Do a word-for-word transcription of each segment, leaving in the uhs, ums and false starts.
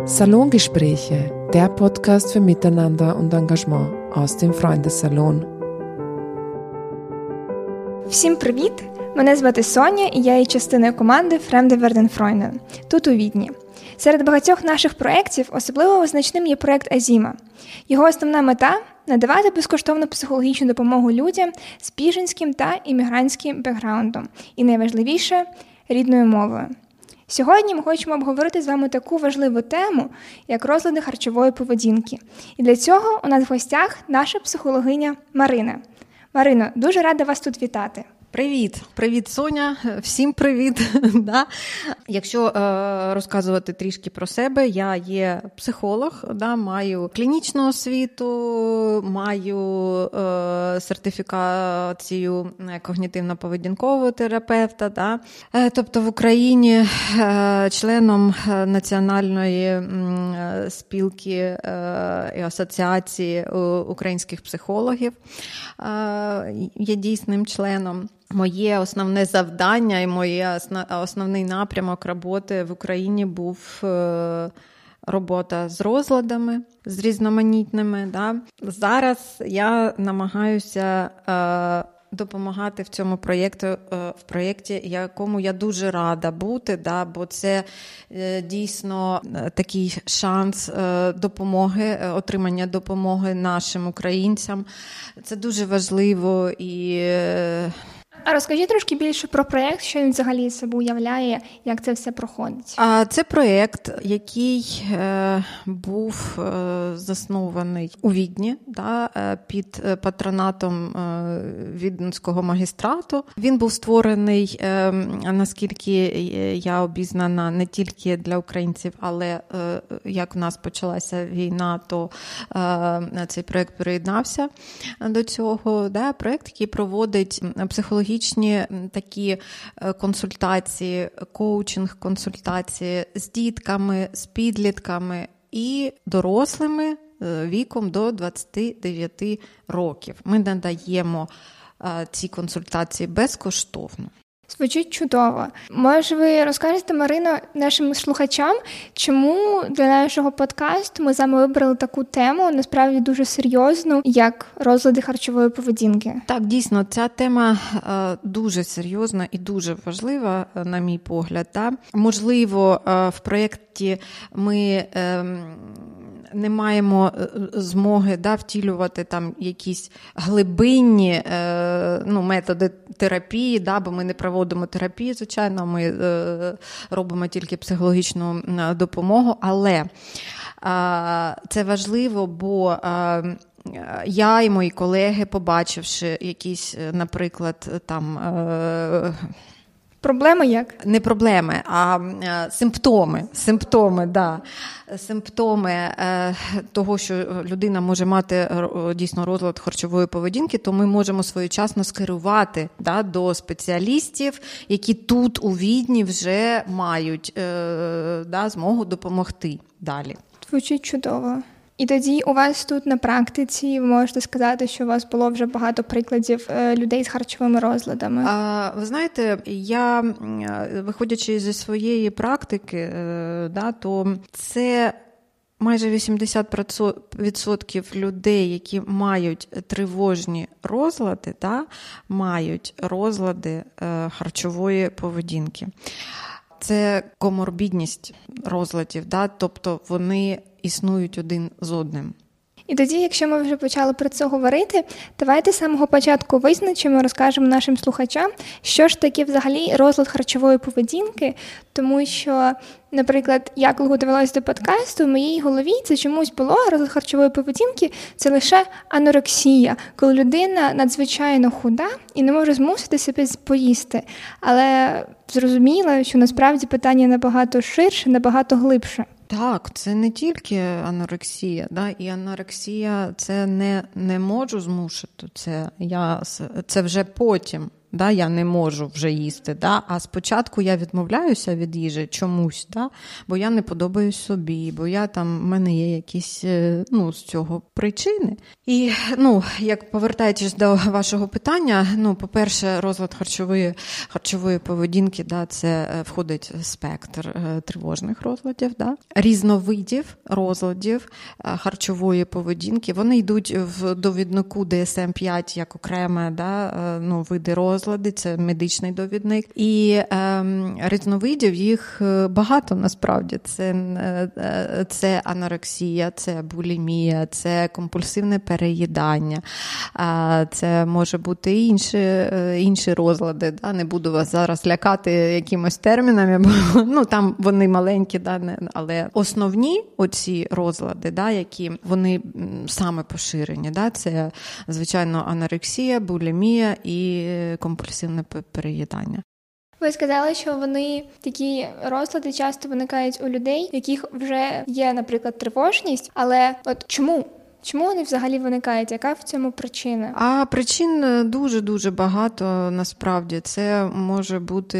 Salongespräche, der Podcast für Miteinander und Engagement aus dem Freundessalon. Всім привіт! Мене звати Соня, і я є частиною команди Fremde werden Freunde, тут у Відні. Серед багатьох наших проєктів особливо визначним є проєкт Азіма. Його основна мета – надавати безкоштовну психологічну допомогу людям з біженським та іммігрантським бекграундом. І найважливіше – рідною мовою. Сьогодні ми хочемо обговорити з вами таку важливу тему, як розлади харчової поведінки. І для цього у нас в гостях наша психологиня Марина. Марино, дуже рада вас тут вітати. Привіт! Привіт, Соня! Всім привіт! да? Якщо е, розказувати трішки про себе, я є психолог, да? Маю клінічну освіту, маю е, сертифікацію когнітивно-поведінкового терапевта. Да? Е, тобто в Україні е, членом Національної е, спілки е, і асоціації українських психологів е, є дійсним членом. Моє основне завдання і моє основний напрямок роботи в Україні був робота з розладами, з різноманітними. Да? Зараз я намагаюся допомагати в цьому проєкту, в проєкті, якому я дуже рада бути, да, бо це дійсно такий шанс допомоги, отримання допомоги нашим українцям. Це дуже важливо і... А розкажіть трошки більше про проєкт, що він взагалі себе уявляє, як це все проходить. Це проєкт, який е, був е, заснований у Відні, да, під патронатом е, Віденського магістрату. Він був створений, е, наскільки я обізнана, не тільки для українців, але е, як в нас почалася війна, то е, цей проєкт приєднався до цього. Да, проєкт, який проводить психологічні такі консультації, коучинг-консультації з дітками, з підлітками і дорослими віком до двадцяти дев'яти років. Ми надаємо ці консультації безкоштовно. Звучить чудово. Може, ви розкажете, Марино, нашим слухачам, чому для нашого подкасту ми з вами вибрали таку тему, насправді дуже серйозну, як розлади харчової поведінки? Так, дійсно, ця тема е, дуже серйозна і дуже важлива, на мій погляд. Да? Можливо, е, в проєкті ми... Е, не маємо змоги да, втілювати там якісь глибинні е, ну, методи терапії, да, бо ми не проводимо терапію, звичайно, ми е, робимо тільки психологічну допомогу, але е, це важливо, бо е, я і мої колеги, побачивши якісь, наприклад, там... Е, Проблеми як? Не проблеми, а симптоми. Симптоми, да. Симптоми е, того, що людина може мати дійсно розлад харчової поведінки, то ми можемо своєчасно скерувати да, до спеціалістів, які тут у Відні вже мають е, да, змогу допомогти далі. Звучить чудово. І тоді у вас тут на практиці, ви можете сказати, що у вас було вже багато прикладів людей з харчовими розладами? А, ви знаєте, я, виходячи зі своєї практики, да, то це майже вісімдесят відсотків людей, які мають тривожні розлади, да, мають розлади харчової поведінки. Це коморбідність розладів, да, тобто вони існують один з одним. І тоді, якщо ми вже почали про це говорити, давайте з самого початку визначимо, розкажемо нашим слухачам, що ж таке взагалі розлад харчової поведінки, тому що, наприклад, я коли готувалася до подкасту, в моїй голові це чомусь було, розлад харчової поведінки – це лише анорексія, коли людина надзвичайно худа і не може змусити себе поїсти. Але зрозуміло, що насправді питання набагато ширше, набагато глибше. Так, це не тільки анорексія, да? І анорексія – це не, не можу змусити, це, я, це вже потім. да, я не можу вже їсти, да, а спочатку я відмовляюся від їжі чомусь, да, бо я не подобаюсь собі, бо я там, в мене є якісь, ну, з цього причини. І, ну, як повертаючись до вашого питання, ну, по-перше, розлад харчової, харчової поведінки, да, це входить спектр тривожних розладів, да, різновидів розладів харчової поведінки, вони йдуть в довіднику ді ес ем п'ять як окреме, да, ну, види розлади, це медичний довідник. І е, різновидів їх багато насправді. Це, е, це анорексія, це булімія, це компульсивне переїдання, е, це може бути інші, е, інші розлади. Да? Не буду вас зараз лякати якимось термінами, бо ну, там вони маленькі, да, не, але основні оці розлади, да, які вони саме поширені, да, це, звичайно, анорексія, булімія і компульсивне переїдання. Ви сказали, що вони, такі розлади часто виникають у людей, в яких вже є, наприклад, тривожність, але от чому? Чому вони взагалі виникають? Яка в цьому причина? А причин дуже-дуже багато, насправді. Це може бути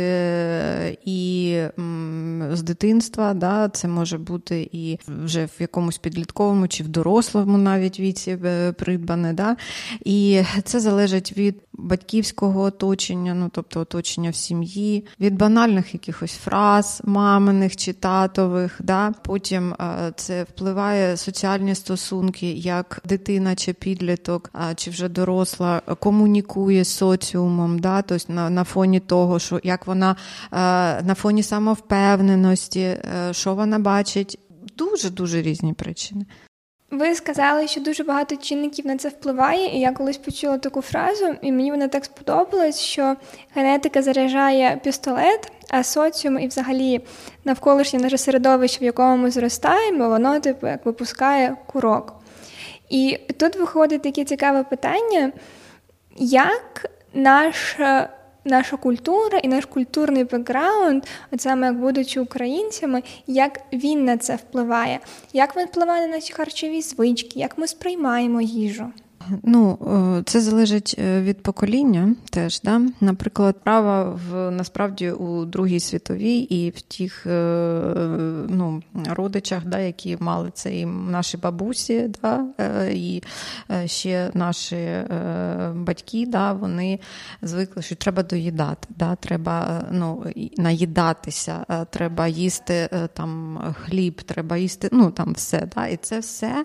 і з дитинства, да? Це може бути і вже в якомусь підлітковому чи в дорослому навіть віці придбане. Да? І це залежить від батьківського оточення, ну, тобто оточення в сім'ї, від банальних якихось фраз, маминих чи татових. Да? Потім це впливає соціальні стосунки, як дитина чи підліток, чи вже доросла комунікує з соціумом, да? Тобто на, на фоні того, що як вона на фоні самовпевненості, що вона бачить. Дуже-дуже різні причини. Ви сказали, що дуже багато чинників на це впливає, і я колись почула таку фразу, і мені вона так сподобалась, що генетика заряджає пістолет, а соціум і взагалі навколишнє наше середовище, в якому ми зростаємо, воно типу як випускає курок. І тут виходить таке цікаве питання, як наша, наша культура і наш культурний бекграунд, от саме як будучи українцями, як він на це впливає, як він впливає на наші харчові звички, як ми сприймаємо їжу. Ну, це залежить від покоління теж, да? Наприклад, справа в, насправді у Другій світовій і в тих, ну, родичах, да, які мали це, і наші бабусі, да, і ще наші батьки, да, вони звикли, що треба доїдати, да, треба, ну, наїдатися, треба їсти там хліб, треба їсти, ну, там все, да, і це все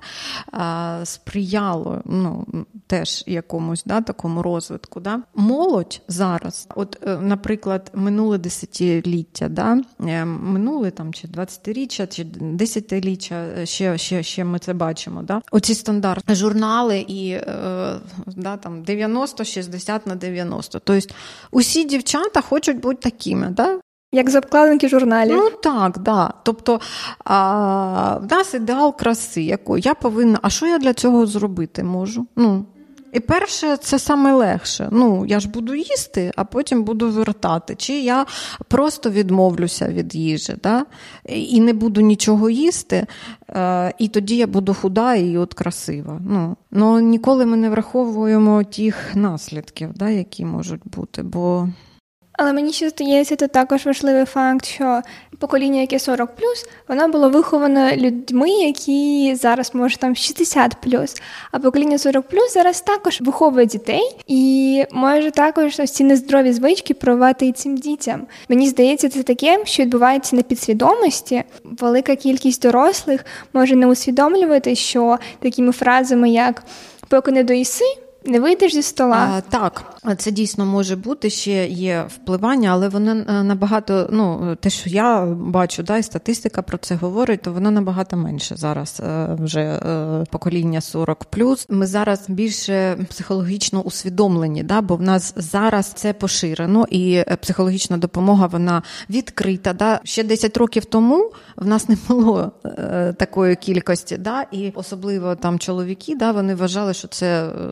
сприяло, ну, теж якомусь, да, такому розвитку. Да. Молодь зараз, от, наприклад, минуле десятиліття, да, минуле там, чи двадцятиріччя, чи десятиріччя, ще, ще, ще ми це бачимо. Да. Оці стандартні журнали і да, там, дев'яносто шістдесят на дев'яносто. Тобто усі дівчата хочуть бути такими, да? Як з обкладинки журналів. Ну так, да. Тобто а, в нас ідеал краси, якої я повинна, а що я для цього зробити можу? Ну, і перше, це саме легше. Ну, я ж буду їсти, а потім буду вертати. Чи я просто відмовлюся від їжі, да? І не буду нічого їсти, і тоді я буду худа і от красива. Ну, ну ніколи ми не враховуємо тих наслідків, да, які можуть бути, бо... Але мені ще здається, це також важливий факт, що покоління, яке сорок плюс, воно було виховано людьми, які зараз, може, там шістдесят плюс. А покоління сорок плюс зараз також виховує дітей і може також ось ці нездорові звички провати і цим дітям. Мені здається, це таке, що відбувається на підсвідомості. Велика кількість дорослих може не усвідомлювати, що такими фразами, як «поки не доїси», не вийдеш зі стола. А, так, це дійсно може бути, ще є впливання, але воно набагато, ну, те, що я бачу, да, і статистика про це говорить, то воно набагато менше зараз вже покоління сорок плюс. Ми зараз більше психологічно усвідомлені, да, бо в нас зараз це поширено, і психологічна допомога, вона відкрита. Да. Ще десять років тому в нас не було такої кількості, да, і особливо там чоловіки, да, вони вважали, що це депресія,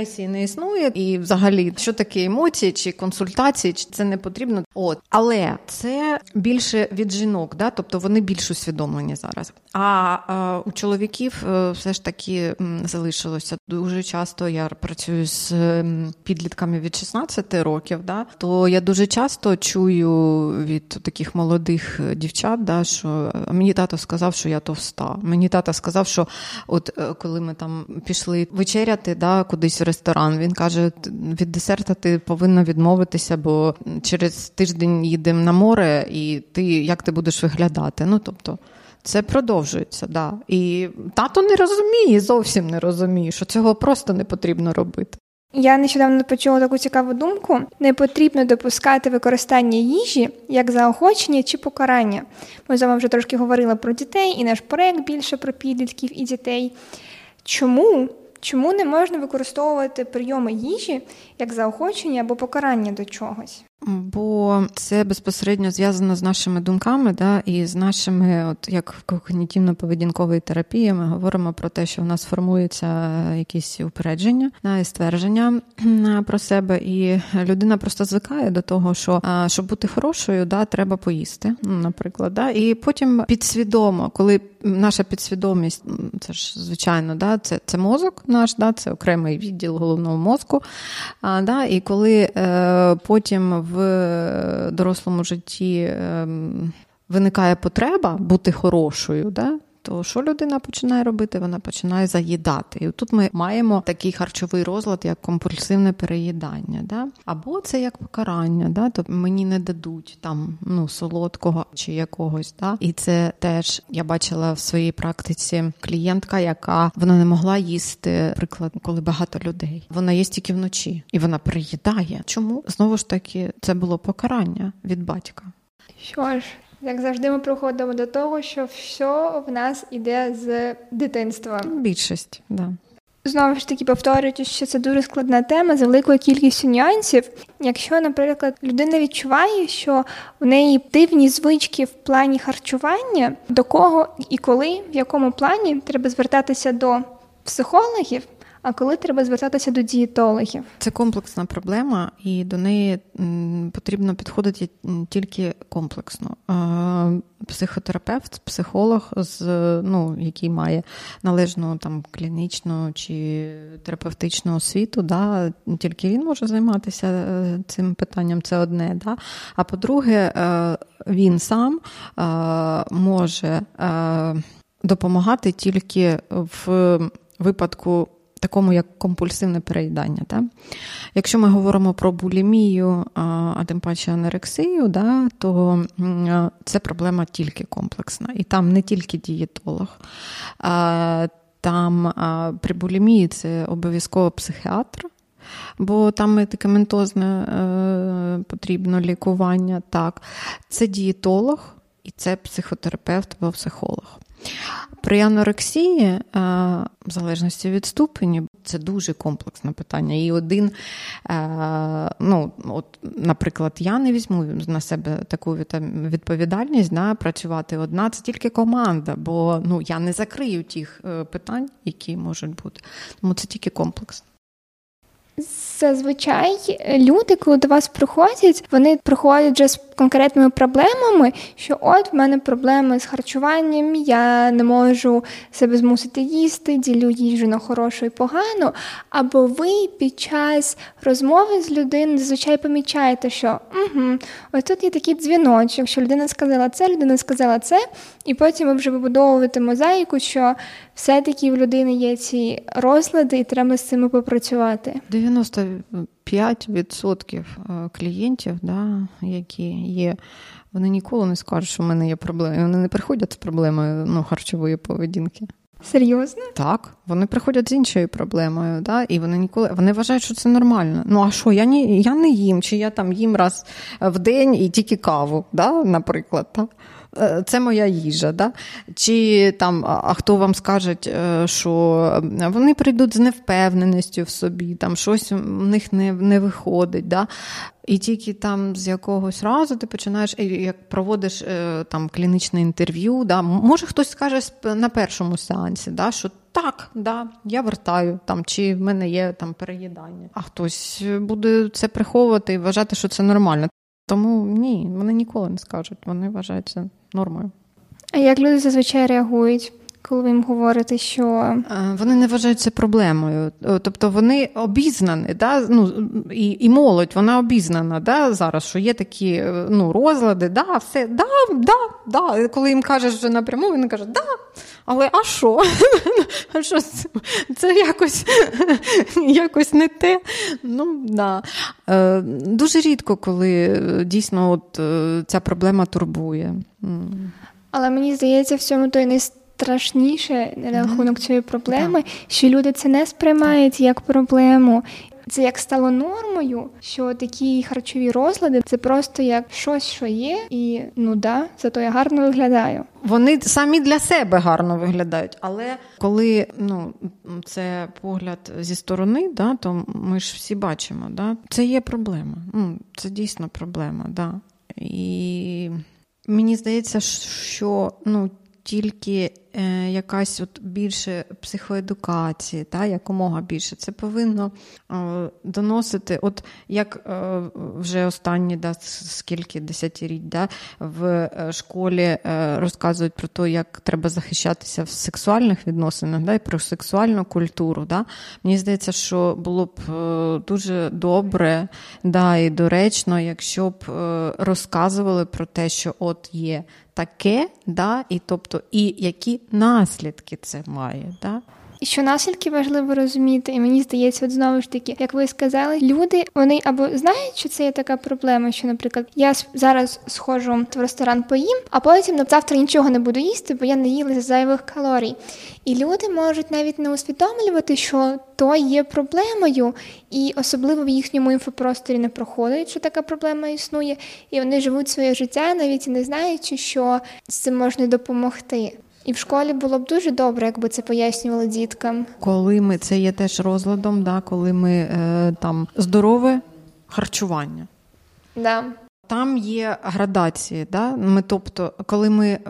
депресії не існує, і взагалі, що таке емоції, чи консультації, чи це не потрібно. От. Але це більше від жінок, да? Тобто вони більш усвідомлені зараз. А, а у чоловіків все ж таки залишилося. Дуже часто я працюю з підлітками від шістнадцяти років, да? То я дуже часто чую від таких молодих дівчат, да, що мені тато сказав, що я товста. Мені тато сказав, що от коли ми там пішли вечеряти, да, кудись в ресторан, він каже, від десерта ти повинна відмовитися, бо через тиждень їдемо на море, і ти, як ти будеш виглядати? Ну, тобто, це продовжується, да. І тато не розуміє, зовсім не розуміє, що цього просто не потрібно робити. Я нещодавно почула таку цікаву думку. Не потрібно допускати використання їжі як заохочення чи покарання. Ми з вами вже трошки говорили про дітей, і наш проект більше про підлітків і дітей. Чому? Чому не можна використовувати прийоми їжі як заохочення або покарання до чогось? Бо це безпосередньо зв'язано з нашими думками, да, і з нашими, от як в когнітивно-поведінковій терапії, ми говоримо про те, що в нас формуються якісь упередження, да, і ствердження про себе, і людина просто звикає до того, що щоб бути хорошою, да, треба поїсти, наприклад, да, і потім підсвідомо, коли наша підсвідомість, це ж звичайно, да, це, це мозок наш, да, це окремий відділ головного мозку, а, да, і коли е, потім в дорослому житті виникає потреба бути хорошою, да? То що людина починає робити? Вона починає заїдати. І тут ми маємо такий харчовий розлад, як компульсивне переїдання. Да? Або це як покарання, да? Тобто мені не дадуть там, ну, солодкого чи якогось. Да? І це теж, я бачила в своїй практиці клієнтка, яка вона не могла їсти, наприклад, коли багато людей. Вона їсть тільки вночі, і вона переїдає. Чому? Знову ж таки, це було покарання від батька. Що ж, як завжди, ми приходимо до того, що все в нас іде з дитинства. Більшість, так. Да. Знову ж таки, повторюючи, що це дуже складна тема з великою кількістю нюансів. Якщо, наприклад, людина відчуває, що в неї дивні звички в плані харчування, до кого і коли, в якому плані треба звертатися до психологів, а коли треба звертатися до дієтологів? Це комплексна проблема, і до неї потрібно підходити тільки комплексно. Психотерапевт, психолог, з, ну, який має належну там, клінічну чи терапевтичну освіту, да, тільки він може займатися цим питанням, це одне. Да? А по-друге, він сам може допомагати тільки в випадку такому, як компульсивне переїдання. Да? Якщо ми говоримо про булімію, а тим паче анорексію, да, то це проблема тільки комплексна. І там не тільки дієтолог. Там при булімії це обов'язково психіатр, бо там медикаментозне потрібно лікування. Так. Це дієтолог і це психотерапевт або психолог. При анорексії, в залежності від ступені, це дуже комплексне питання. І один, ну, от, наприклад, я не візьму на себе таку відповідальність, да, працювати одна, це тільки команда, бо ну, я не закрию тих питань, які можуть бути. Тому це тільки комплекс. Зазвичай люди, коли до вас приходять, вони приходять вже з конкретними проблемами, що от в мене проблеми з харчуванням, я не можу себе змусити їсти, ділю їжу на хорошу і погану. Або ви під час розмови з людиною зазвичай помічаєте, що угу, ось тут є такий дзвіночок, що людина сказала це, людина сказала це, і потім ви вже вибудовуєте мозаїку, що все-таки в людини є ці розлади і треба з цими попрацювати. дев'яносто п'ять відсотків клієнтів, да, які є, вони ніколи не скажуть, що в мене є проблеми. Вони не приходять з проблемою, ну, харчової поведінки. Серйозно? Так, вони приходять з іншою проблемою, да, і вони ніколи, вони вважають, що це нормально. Ну, а що, я не, я не їм, чи я там їм раз в день і тільки каву, да, наприклад, так? це моя їжа, да? Чи там, а хто вам скаже, що вони прийдуть з невпевненістю в собі, там щось у них не, не виходить, да? І тільки там з якогось разу ти починаєш, як проводиш там клінічне інтерв'ю, да? Може хтось скаже на першому сеансі, да? Що так, да, я вертаю, там, чи в мене є там переїдання, а хтось буде це приховувати і вважати, що це нормально. Тому ні, вони ніколи не скажуть, вони вважають це нормою. А як люди зазвичай реагують, коли ви їм говорите, що... Вони не вважають це проблемою. Тобто вони обізнані, да? Ну, і, і молодь, вона обізнана, да? Зараз, що є такі ну, розлади, да, все, да, да, да. Коли їм кажеш вже напряму, вони кажуть, да, але а що? А що це? Це якось, якось не те. Ну, да. Дуже рідко, коли дійсно от, ця проблема турбує. Але мені здається, в цьому той не страшніше на рахунок цієї проблеми, да. Що люди це не сприймають як проблему. Це як стало нормою, що такі харчові розлади – це просто як щось, що є, і ну да, зато я гарно виглядаю. Вони самі для себе гарно виглядають, але коли ну, це погляд зі сторони, да, то ми ж всі бачимо, да, це є проблема, ну, це дійсно проблема, да. І мені здається, що ну, тільки е, якась от більше психоедукації, та, якомога більше, це повинно е, доносити, от як е, вже останні, да, скільки десятиріть, да, в школі е, розказують про те, як треба захищатися в сексуальних відносинах, да, і про сексуальну культуру. Да. Мені здається, що було б е, дуже добре, да, і доречно, якщо б е, розказували про те, що от є таке, да, і тобто і які наслідки це має, да? І що наслідки важливо розуміти, і мені здається, от знову ж таки, як ви сказали, люди, вони або знають, що це є така проблема, що, наприклад, я зараз сходжу в ресторан поїм, а потім на завтра нічого не буду їсти, бо я наїлася зайвих калорій. І люди можуть навіть не усвідомлювати, що то є проблемою, і особливо в їхньому інфопросторі не проходить, що така проблема існує, і вони живуть своє життя, навіть і не знаючи, що з цим можна допомогти. І в школі було б дуже добре, якби це пояснювали діткам. Коли ми, це є теж розладом, да, коли ми е, там здорове харчування. Да. Там є градації, да? Ми, тобто, коли ми е,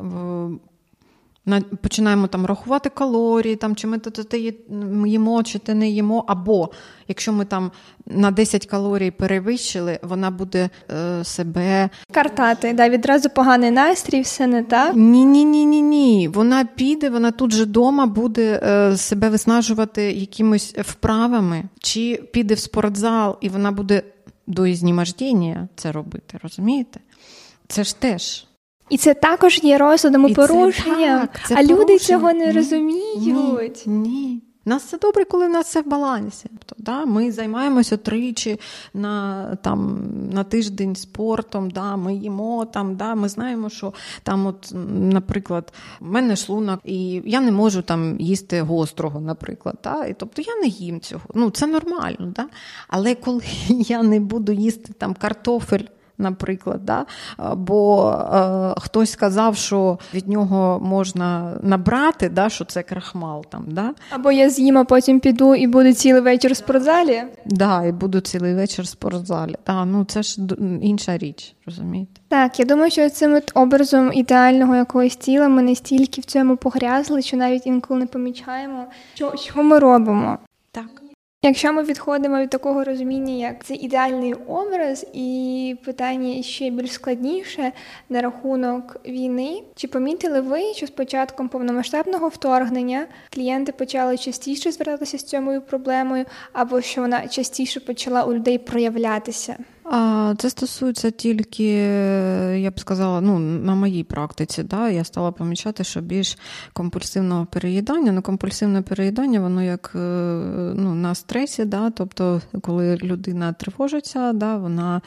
на, починаємо там рахувати калорії, там, чи ми то, то, то їмо, чи то не їмо, або якщо ми там на десять калорій перевищили, вона буде е, себе... Картати, да, відразу поганий настрій, все не так? Ні-ні-ні-ні-ні. Вона піде, вона тут же вдома буде е, себе виснажувати якимось вправами, чи піде в спортзал, і вона буде до ізнемождення це робити, розумієте? Це ж теж... І це також є розладом і порушенням, так, це а люди порушення. цього не ні, розуміють. Ні, ні. У нас все добре, коли в нас все в балансі. Тобто, да, ми займаємося тричі на, там, на тиждень спортом, да, ми їмо, там, да, ми знаємо, що там, от, наприклад, в мене шлунок, і я не можу там їсти гострого, наприклад. Да, і, тобто я не їм цього. Ну, це нормально. Да? Але коли я не буду їсти там картофель, наприклад, да? Бо е, хтось сказав, що від нього можна набрати, да? Що це крахмал. Там, да? Або я з'їм, а потім піду і буду цілий вечір в спортзалі. Так, да, і буду цілий вечір в спортзалі. Да, ну, це ж інша річ, розумієте? Так, я думаю, що цим от образом ідеального якогось тіла ми настільки в цьому погрязли, що навіть інколи не помічаємо, що, що ми робимо. Так. Якщо ми відходимо від такого розуміння, як це ідеальний образ, і питання ще більш складніше на рахунок війни, чи помітили ви, що з початком повномасштабного вторгнення клієнти почали частіше звертатися з цією проблемою, або що вона частіше почала у людей проявлятися? Це стосується тільки, я б сказала, ну, на моїй практиці. Да? Я стала помічати, що більш компульсивного переїдання. Ну, компульсивне переїдання, воно як ну, на стресі, да? Тобто, коли людина тривожиться, да? Вона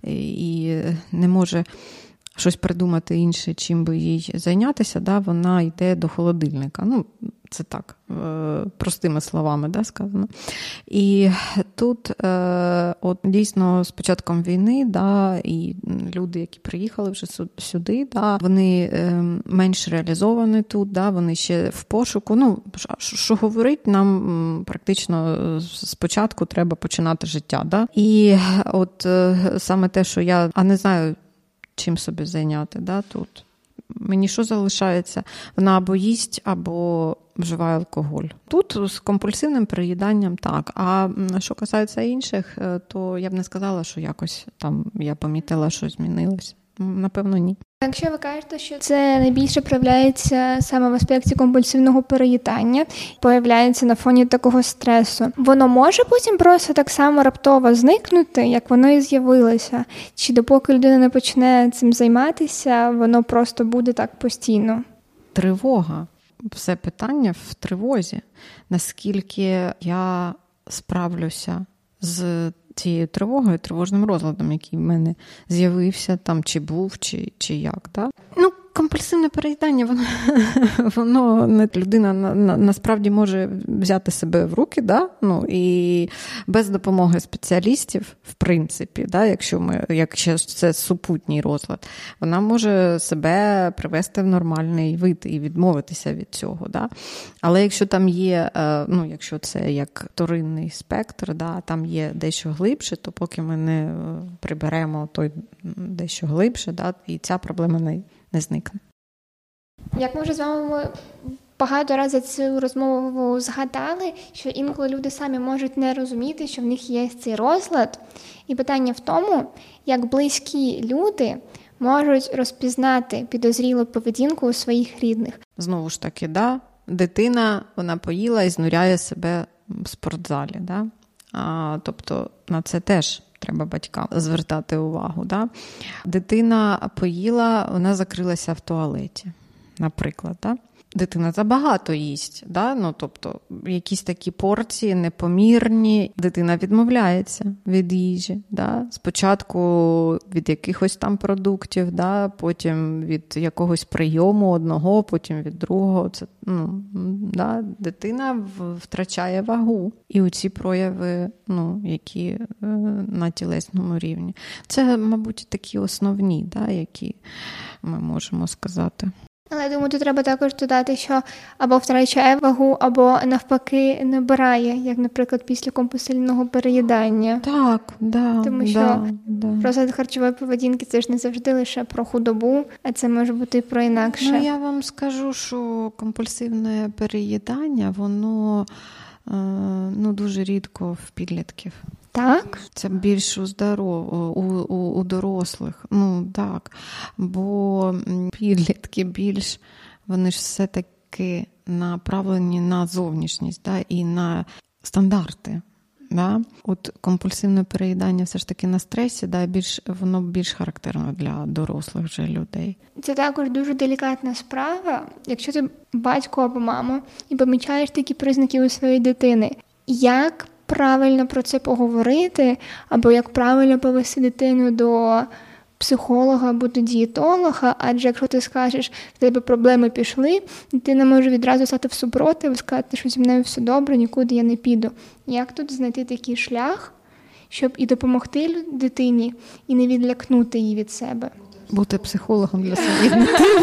і не може щось придумати інше, чим би їй зайнятися, да? Вона йде до холодильника. Ну, Це так, простими словами, да, сказано. І тут от дійсно з початком війни, да, і люди, які приїхали вже сюди, да, вони менш реалізовані тут, да, вони ще в пошуку. Ну, що говорить, нам практично спочатку треба починати життя. Да? І от саме те, що я, а не знаю, чим собі зайняти, да, тут. Мені що залишається? Вона або їсть, або вживає алкоголь. Тут з компульсивним переїданням так. А що касається інших, то я б не сказала, що якось там я помітила, що змінилось. Напевно, ні. Якщо ви кажете, що це найбільше проявляється саме в аспекті компульсивного переїдання, появляється на фоні такого стресу, воно може потім просто так само раптово зникнути, як воно і з'явилося? Чи допоки людина не почне цим займатися, воно просто буде так постійно? Тривога. Все питання в тривозі. Наскільки я справлюся з цією тривогою, тривожним розладом, який в мене з'явився, там, чи був, чи, чи як. Да? Ну, компульсивне переїдання, воно, воно не, людина на, на, насправді може взяти себе в руки, да? Ну, і без допомоги спеціалістів, в принципі, да? якщо, ми, якщо це супутній розлад, вона може себе привести в нормальний вид і відмовитися від цього. Да? Але якщо там є, ну, якщо це як вторинний спектр, да? Там є дещо глибше, то поки ми не приберемо той дещо глибше, да? І ця проблема не не зникне. Як ми вже з вами багато разів цю розмову згадали, що інколи люди самі можуть не розуміти, що в них є цей розлад. І питання в тому, як близькі люди можуть розпізнати підозрілу поведінку у своїх рідних. Знову ж таки, да, дитина, вона поїла і знуряє себе в спортзалі. Да? А, тобто на це теж треба батькам звертати увагу. Да? Дитина поїла, вона закрилася в туалеті, наприклад. Да? Дитина забагато їсть, да? Ну, тобто якісь такі порції непомірні. Дитина відмовляється від їжі. Да? Спочатку від якихось там продуктів, да? Потім від якогось прийому одного, потім від другого. Це, ну, да? Дитина втрачає вагу. І оці прояви, ну, які на тілесному рівні. Це, мабуть, такі основні, да? Які ми можемо сказати. Але, я думаю, тут треба також додати, що або втрачає вагу, або навпаки набирає, як, наприклад, після компульсивного переїдання. Так, да, Тому що да, да. розлад харчової поведінки – це ж не завжди лише про худобу, а це може бути і про інакше. Ну, я вам скажу, що компульсивне переїдання, воно ну, дуже рідко в підлітків. Так? Це більш у, здоров... у, у, у дорослих. Ну, так. Бо підлітки більш, вони ж все-таки направлені на зовнішність, да, і на стандарти. Да? От компульсивне переїдання все ж таки на стресі, да, більш, воно більш характерно для дорослих вже людей. Це також дуже делікатна справа. Якщо ти батько або мама і помічаєш такі признаки у своєї дитини, як правильно про це поговорити, або як правильно повести дитину до психолога або до дієтолога, адже якщо ти скажеш, в тебе проблеми пішли, дитина може відразу стати в супротив, сказати, що зі мною все добре, нікуди я не піду. Як тут знайти такий шлях, щоб і допомогти дитині, і не відлякнути її від себе? Бути психологом для своєї дитини.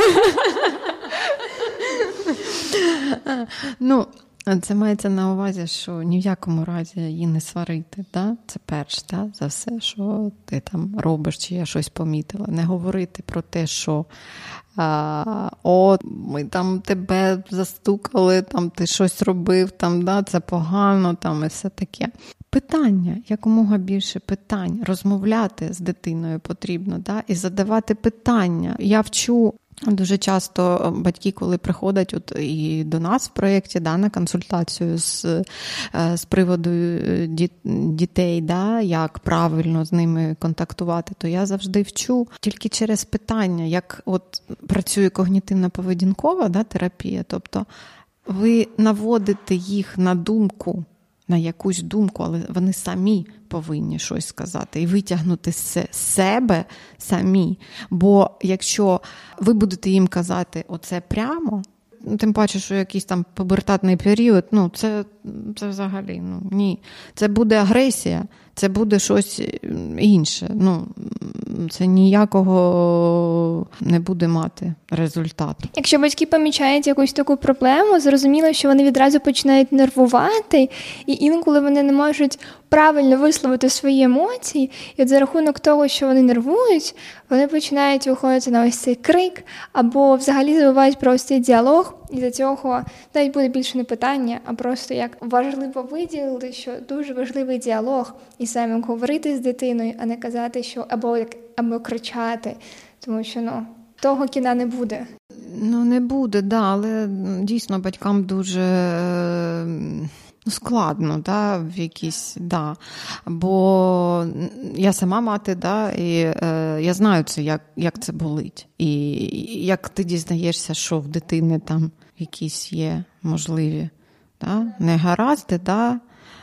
Ну, це мається на увазі, що ні в якому разі її не сварити. Да? Це перш, да? За все, що ти там робиш, чи я щось помітила. Не говорити про те, що а, о, ми там тебе застукали, там ти щось робив, там, да? Це погано, там, і все таке. Питання, якомога більше питань. Розмовляти з дитиною потрібно, да? І задавати питання. Я вчу. Дуже часто батьки, коли приходять от і до нас в проєкті, да, на консультацію з, з приводу дітей, да, як правильно з ними контактувати, то я завжди вчу тільки через питання, як от працює когнітивно-поведінкова, да, терапія. Тобто ви наводите їх на думку, на якусь думку, але вони самі повинні щось сказати і витягнути з себе самі. Бо якщо ви будете їм казати оце прямо, тим паче, що якийсь там пубертатний період, ну, це, це взагалі, ну, ні. Це буде агресія, це буде щось інше. Ну, це ніякого не буде мати результату. Якщо батьки помічають якусь таку проблему, зрозуміло, що вони відразу починають нервувати, і інколи вони не можуть правильно висловити свої емоції, і от за рахунок того, що вони нервують, вони починають виходити на ось цей крик, або взагалі забувають про ось цей діалог, і за цього навіть буде більше не питання, а просто як важливо виділити, що дуже важливий діалог, і саме говорити з дитиною, а не казати, що або, або кричати, тому що, ну, того кіна не буде. Ну, не буде, да, але дійсно батькам дуже ну, складно, да, в якісь, да. Бо я сама мати, да, і е, я знаю це, як, як це болить. І як ти дізнаєшся, що в дитини там якісь є можливі, да, негаразди, да,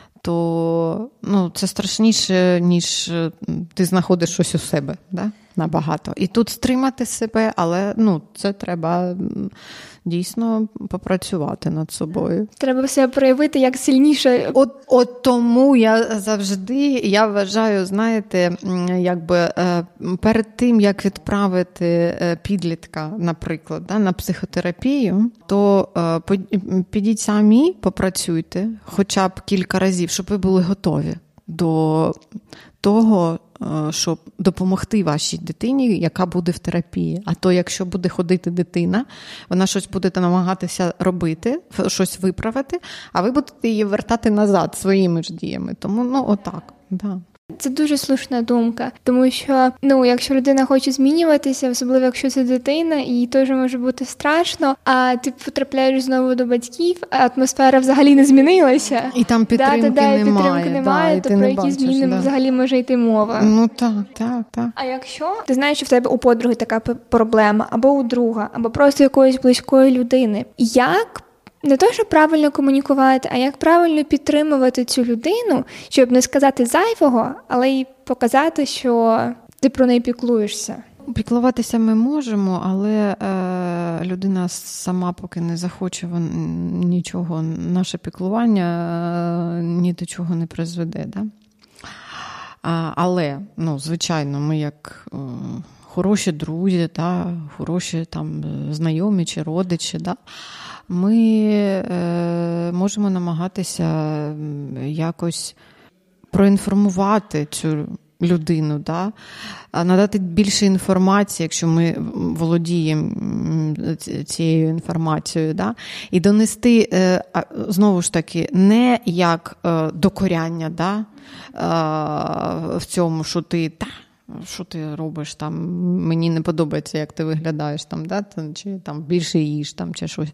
то ну, це страшніше, ніж ти знаходиш щось у себе, да? Набагато. І тут стримати себе, але ну, це треба дійсно попрацювати над собою. Треба себе проявити як сильніше. От, от тому я завжди, я вважаю, знаєте, якби перед тим, як відправити підлітка, наприклад, да, на психотерапію, то підіть самі, попрацюйте хоча б кілька разів, щоб ви були готові до того, щоб допомогти вашій дитині, яка буде в терапії. А то, якщо буде ходити дитина, вона щось буде намагатися робити, щось виправити, а ви будете її вертати назад своїми ж діями. Тому, ну, отак, да. Це дуже слушна думка, тому що, ну, якщо людина хоче змінюватися, особливо якщо це дитина, і їй теж може бути страшно, а ти потрапляєш знову до батьків, а атмосфера взагалі не змінилася. І там підтримки да, да, да, немає. Підтримки немає, да, то про які бачиш, зміни да. взагалі може йти мова. Ну так, так, так. А якщо ти знаєш, що в тебе у подруги така проблема, або у друга, або просто якоїсь близької людини, як не то, що правильно комунікувати, а як правильно підтримувати цю людину, щоб не сказати зайвого, але й показати, що ти про неї піклуєшся. Піклуватися ми можемо, але е, людина сама поки не захоче нічого, наше піклування е, ні до чого не призведе. Да? А, але, ну, звичайно, ми як е, хороші друзі, да, хороші там, знайомі чи родичі, да, ми е, можемо намагатися якось проінформувати цю людину, да? Надати більше інформації, якщо ми володіємо цією інформацією, да? І донести, е, знову ж таки, не як е, докоряння, да? е, в цьому, що ти та, що ти робиш там, мені не подобається, як ти виглядаєш там, да? Чи там більше їж там, чи щось.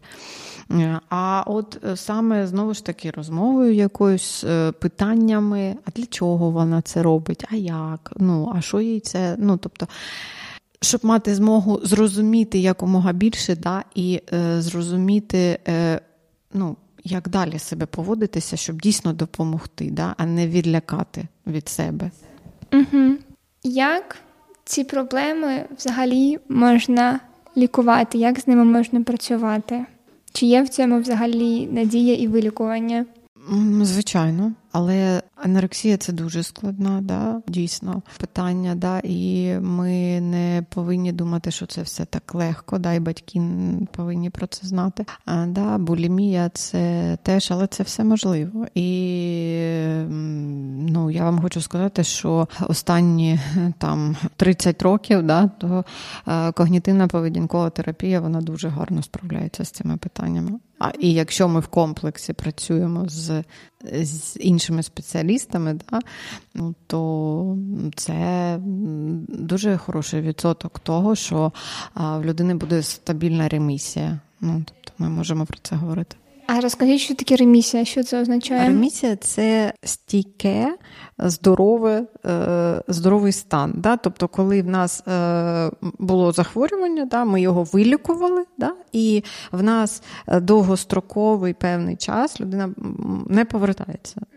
А от саме, знову ж таки, розмовою якоюсь, питаннями, а для чого вона це робить, а як, ну, а що їй це, ну, тобто, щоб мати змогу зрозуміти якомога більше, да, і е, зрозуміти, е, ну, як далі себе поводитися, щоб дійсно допомогти, да, а не відлякати від себе. Угу. Як ці проблеми взагалі можна лікувати, як з ними можна працювати? Чи є в цьому взагалі надія і вилікування? Звичайно, але анорексія – це дуже складна, да, дійсно, питання, да, і ми не повинні думати, що це все так легко, да, і батьки повинні про це знати. А, да, булімія – це теж, але це все можливо. І, ну, я вам хочу сказати, що останні там тридцять років, да, то когнітивна поведінкова терапія, вона дуже гарно справляється з цими питаннями. А і якщо ми в комплексі працюємо з, з іншими спеціалістами, да, ну, то це дуже хороший відсоток того, що а, в людини буде стабільна ремісія. Ну, тобто ми можемо про це говорити. А розкажіть, що таке ремісія? Що це означає? Ремісія – це стійке, здорове, здоровий стан. Да? Тобто, коли в нас було захворювання, да, ми його вилікували, да? І в нас довгостроковий певний час людина не повертається.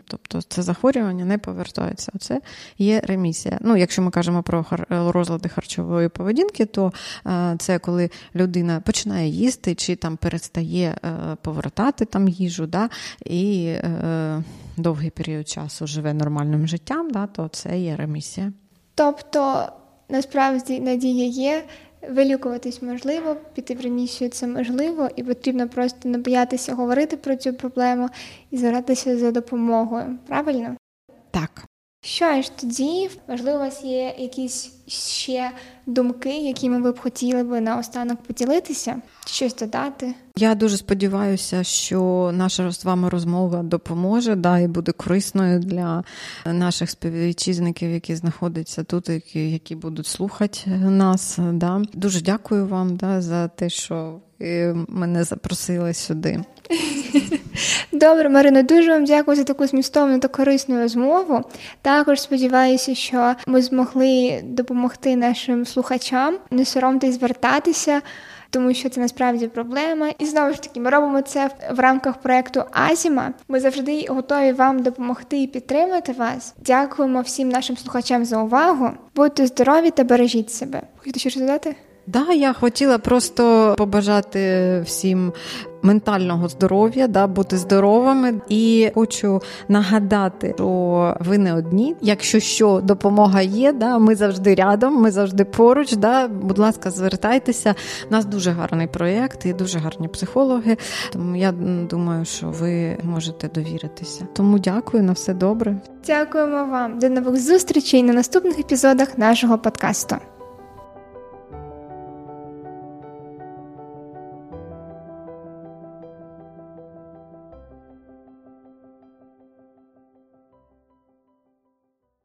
Тобто це захворювання не повертається. Це є ремісія. Ну, якщо ми кажемо про розлади харчової поведінки, то це коли людина починає їсти чи там перестає повертати там їжу, да, і е, довгий період часу живе нормальним життям, да, то це є ремісія. Тобто, насправді, надія є, вилікуватись можливо, піти в ремісію це можливо, і потрібно просто не боятися говорити про цю проблему і звертатися за допомогою. Правильно? Так. Що ж тоді, можливо, у вас є якісь ще думки, якими ви б хотіли би наостанок поділитися, щось додати? Я дуже сподіваюся, що наша з вами розмова допоможе, да, і буде корисною для наших співвітчизників, які знаходяться тут, які, які будуть слухати нас. Да. Дуже дякую вам, да, за те, що мене запросили сюди. Добре, Марино, дуже вам дякую за таку змістовну та корисну розмову. Також сподіваюся, що ми змогли допомогти нашим слухачам. Не соромтесь звертатися, тому що це насправді проблема. І знову ж таки, ми робимо це в рамках проєкту Азіма. Ми завжди готові вам допомогти і підтримати вас. Дякуємо всім нашим слухачам за увагу. Будьте здорові та бережіть себе. Хочете щось додати? Да, я хотіла просто побажати всім ментального здоров'я, да, бути здоровими. І хочу нагадати, що ви не одні. Якщо що, допомога є, да, ми завжди рядом, ми завжди поруч. Да, будь ласка, звертайтеся. У нас дуже гарний проєкт і дуже гарні психологи. Тому я думаю, що ви можете довіритися. Тому дякую, на все добре. Дякуємо вам. До нових зустрічей на наступних епізодах нашого подкасту.